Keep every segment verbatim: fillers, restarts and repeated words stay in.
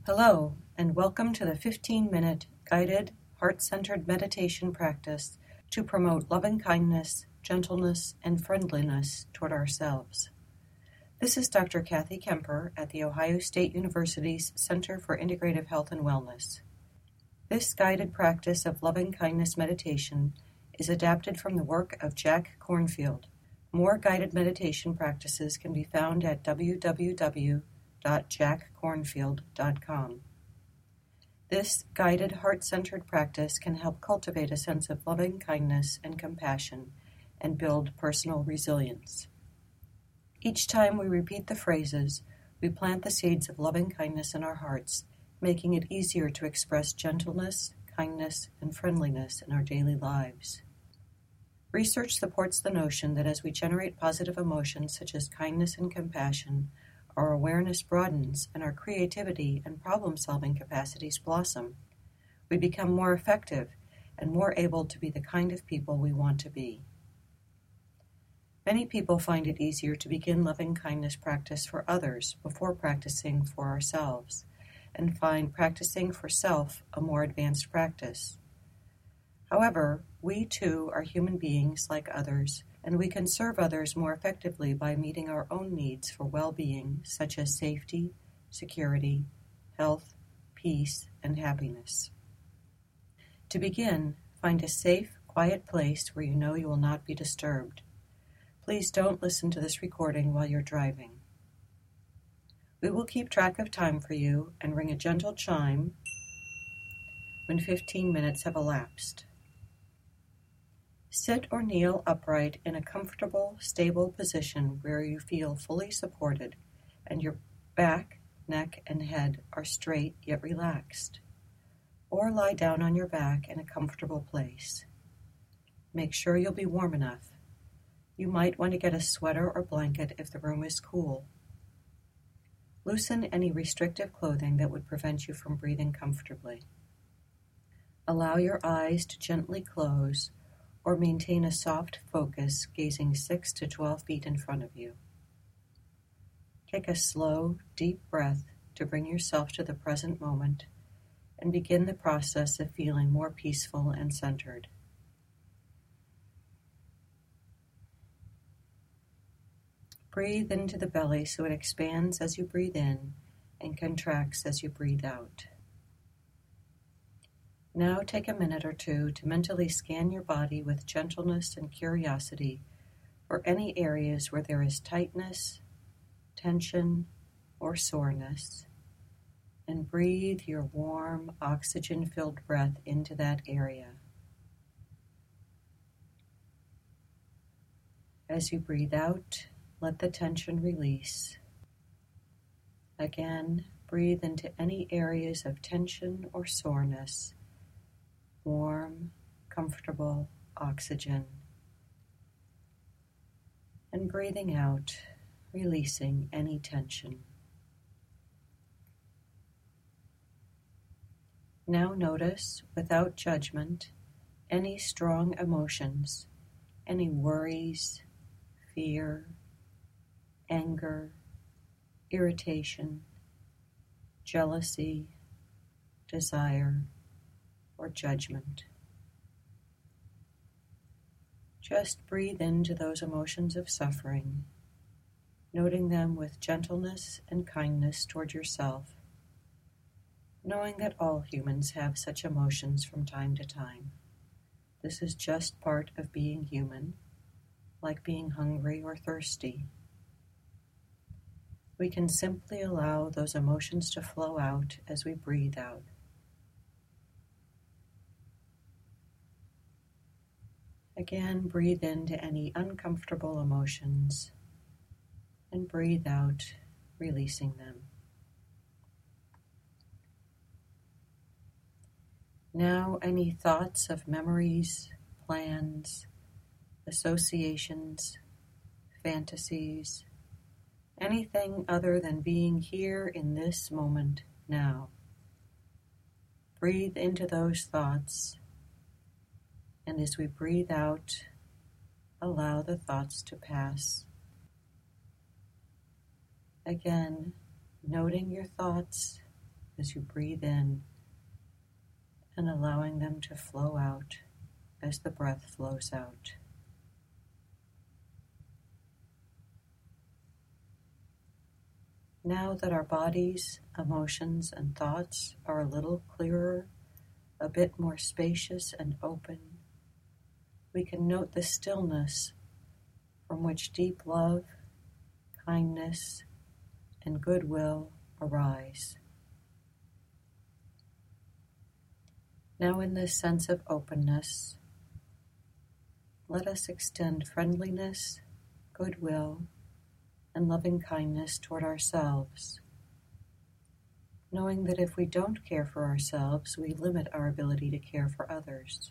Hello, and welcome to the fifteen-minute guided, heart-centered meditation practice to promote loving-kindness, gentleness, and friendliness toward ourselves. This is Doctor Kathy Kemper at The Ohio State University's Center for Integrative Health and Wellness. This guided practice of loving-kindness meditation is adapted from the work of Jack Kornfield. More guided meditation practices can be found at w w w dot jack kornfield dot com. This guided, heart-centered practice can help cultivate a sense of loving kindness and compassion and build personal resilience. Each time we repeat the phrases, we plant the seeds of loving kindness in our hearts, making it easier to express gentleness, kindness, and friendliness in our daily lives. Research supports the notion that as we generate positive emotions such as kindness and compassion, our awareness broadens and our creativity and problem-solving capacities blossom. We become more effective and more able to be the kind of people we want to be. Many people find it easier to begin loving kindness practice for others before practicing for ourselves, and find practicing for self a more advanced practice. However, we too are human beings like others, and we can serve others more effectively by meeting our own needs for well-being, such as safety, security, health, peace, and happiness. To begin, find a safe, quiet place where you know you will not be disturbed. Please don't listen to this recording while you're driving. We will keep track of time for you and ring a gentle chime when fifteen minutes have elapsed. Sit or kneel upright in a comfortable, stable position where you feel fully supported and your back, neck, and head are straight yet relaxed. Or lie down on your back in a comfortable place. Make sure you'll be warm enough. You might want to get a sweater or blanket if the room is cool. Loosen any restrictive clothing that would prevent you from breathing comfortably. Allow your eyes to gently close or maintain a soft focus gazing six to twelve feet in front of you. Take a slow, deep breath to bring yourself to the present moment and begin the process of feeling more peaceful and centered. Breathe into the belly so it expands as you breathe in and contracts as you breathe out. Now take a minute or two to mentally scan your body with gentleness and curiosity for any areas where there is tightness, tension, or soreness, and breathe your warm, oxygen-filled breath into that area. As you breathe out, let the tension release. Again, breathe into any areas of tension or soreness. Warm, comfortable oxygen. And breathing out, releasing any tension. Now notice, without judgment, any strong emotions, any worries, fear, anger, irritation, jealousy, desire, or judgment. Just breathe into those emotions of suffering, noting them with gentleness and kindness toward yourself, knowing that all humans have such emotions from time to time. This is just part of being human, like being hungry or thirsty. We can simply allow those emotions to flow out as we breathe out. Again, breathe into any uncomfortable emotions and breathe out, releasing them. Now, any thoughts of memories, plans, associations, fantasies, anything other than being here in this moment now. Breathe into those thoughts. And as we breathe out, allow the thoughts to pass. Again, noting your thoughts, as you breathe in and allowing them to flow out as the breath flows out. Now that our bodies, emotions, and thoughts are a little clearer, a bit more spacious and open, we can note the stillness from which deep love, kindness, and goodwill arise. Now, in this sense of openness, let us extend friendliness, goodwill, and loving kindness toward ourselves, knowing that if we don't care for ourselves, we limit our ability to care for others.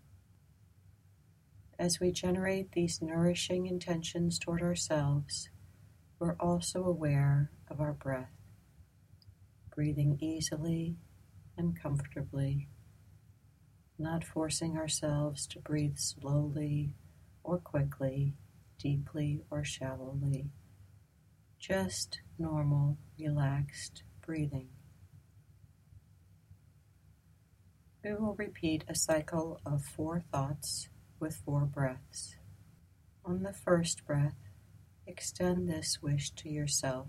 As we generate these nourishing intentions toward ourselves, we're also aware of our breath, breathing easily and comfortably, not forcing ourselves to breathe slowly or quickly, deeply or shallowly, just normal, relaxed breathing. We will repeat a cycle of four thoughts with four breaths. On the first breath, extend this wish to yourself.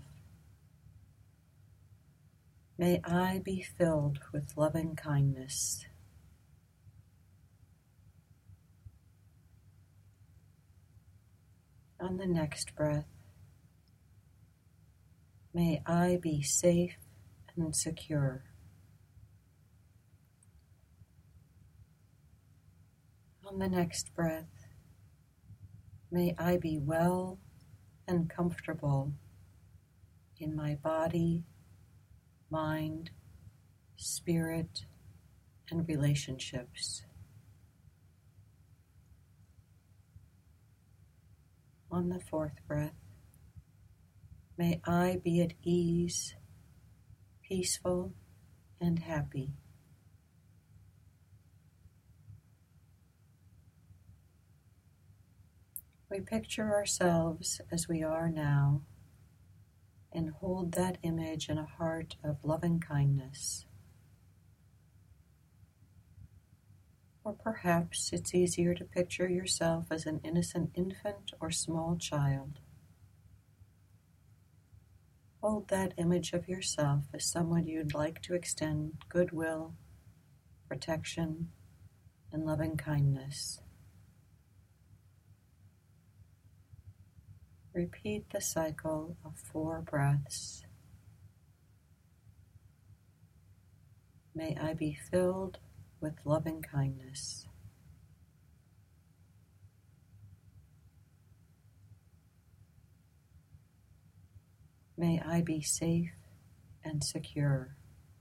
May I be filled with loving kindness. On the next breath, may I be safe and secure. On the next breath, may I be well and comfortable in my body, mind, spirit, and relationships. On the fourth breath, may I be at ease, peaceful, and happy. We picture ourselves as we are now and hold that image in a heart of loving kindness. Or perhaps it's easier to picture yourself as an innocent infant or small child. Hold that image of yourself as someone you'd like to extend goodwill, protection, and loving kindness. Repeat the cycle of four breaths. May I be filled with loving kindness. May I be safe and secure.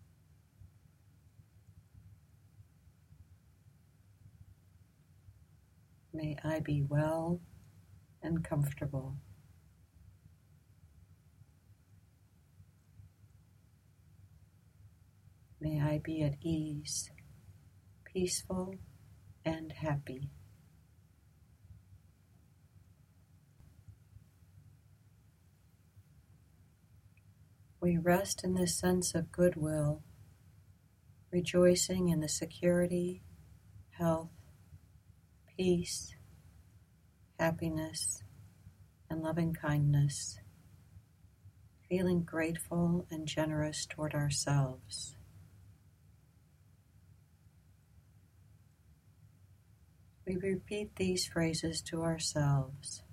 May I be well and comfortable. May I be at ease, peaceful, and happy. We rest in this sense of goodwill, rejoicing in the security, health, peace, happiness, and loving kindness, feeling grateful and generous toward ourselves. We repeat these phrases to ourselves.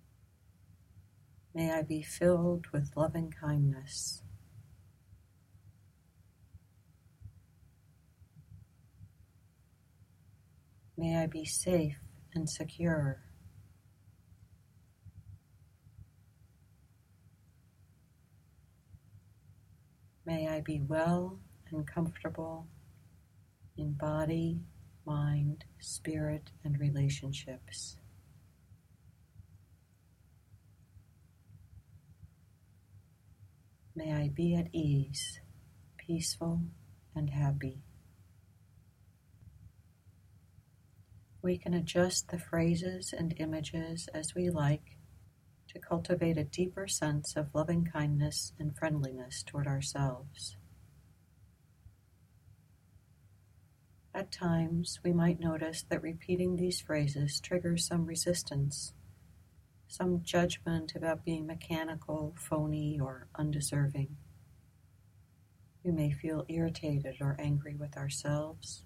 May I be filled with loving kindness. May I be safe and secure. May I be well and comfortable in body, mind, spirit, and relationships. May I be at ease, peaceful, and happy. We can adjust the phrases and images as we like to cultivate a deeper sense of loving kindness and friendliness toward ourselves. At times, we might notice that repeating these phrases triggers some resistance, some judgment about being mechanical, phony, or undeserving. We may feel irritated or angry with ourselves.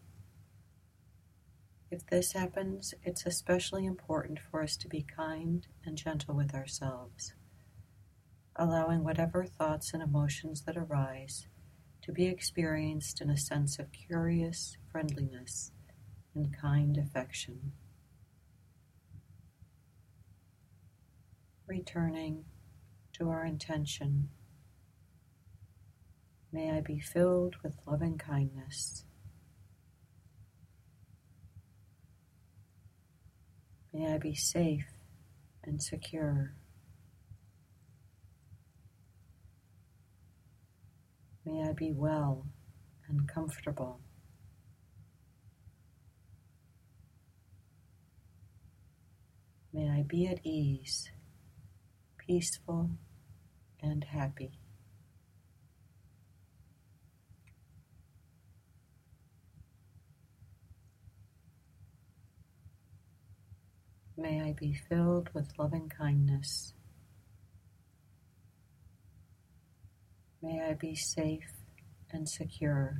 If this happens, it's especially important for us to be kind and gentle with ourselves, allowing whatever thoughts and emotions that arise to be experienced in a sense of curious friendliness and kind affection. Returning to our intention, may I be filled with loving kindness. May I be safe and secure. May I be well and comfortable. May I be at ease, peaceful, and happy. May I be filled with loving kindness. May I be safe and secure.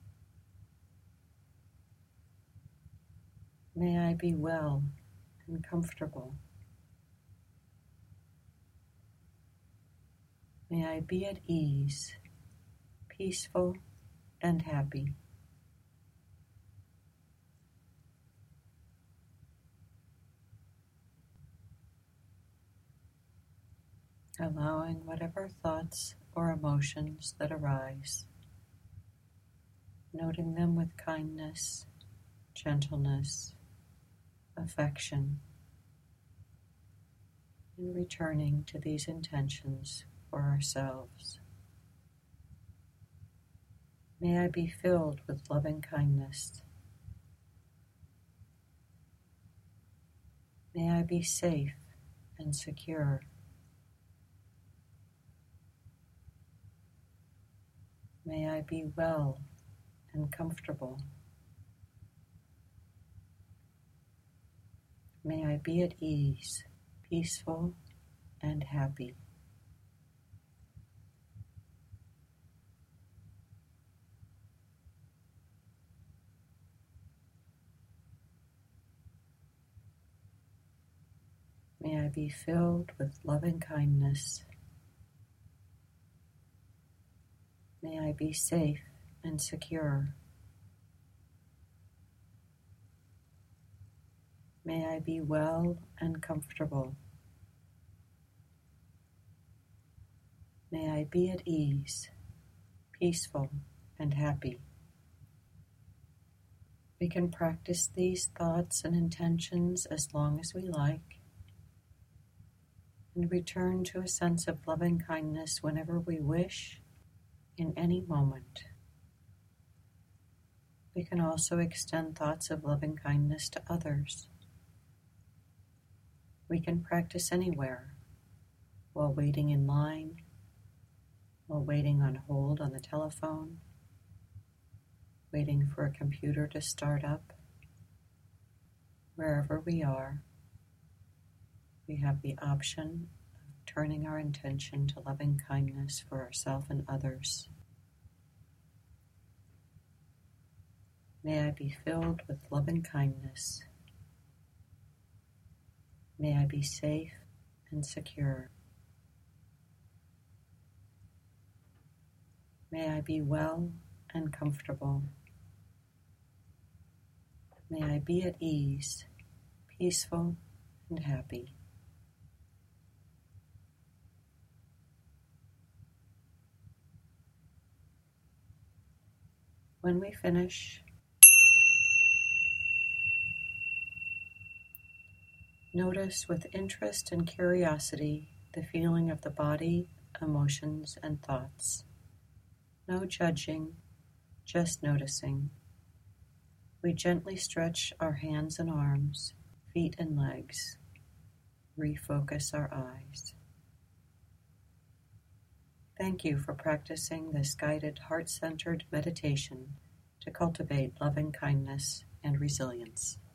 May I be well and comfortable. May I be at ease, peaceful, and happy. Allowing whatever thoughts or emotions that arise, noting them with kindness, gentleness, affection, and returning to these intentions for ourselves. May I be filled with loving kindness. May I be safe and secure. May I be well and comfortable. May I be at ease, peaceful, and happy. May I be filled with loving kindness. May I be safe and secure. May I be well and comfortable. May I be at ease, peaceful, and happy. We can practice these thoughts and intentions as long as we like, and return to a sense of loving kindness whenever we wish, in any moment. We can also extend thoughts of loving kindness to others. We can practice anywhere, while waiting in line, while waiting on hold on the telephone, waiting for a computer to start up. Wherever we are, we have the option of turning our intention to loving kindness for ourselves and others. May I be filled with loving kindness. May I be safe and secure. May I be well and comfortable. May I be at ease, peaceful, and happy. When we finish, notice with interest and curiosity the feeling of the body, emotions, and thoughts. No judging, just noticing. We gently stretch our hands and arms, feet and legs. Refocus our eyes. Thank you for practicing this guided heart-centered meditation to cultivate loving kindness and resilience.